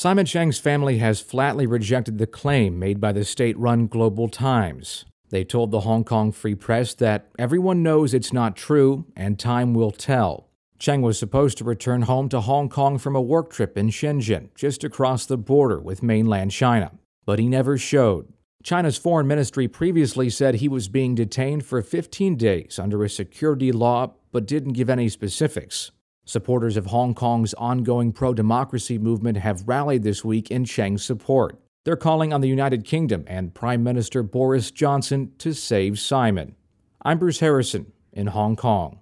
Simon Cheng's family has flatly rejected the claim made by the state-run Global Times. They told the Hong Kong Free Press that everyone knows it's not true and time will tell. Cheng was supposed to return home to Hong Kong from a work trip in Shenzhen, just across the border with mainland China. But he never showed. China's foreign ministry previously said he was being detained for 15 days under a security law, but didn't give any specifics. Supporters of Hong Kong's ongoing pro-democracy movement have rallied this week in Cheng's support. They're calling on the United Kingdom and Prime Minister Boris Johnson to save Simon. I'm Bruce Harrison in Hong Kong.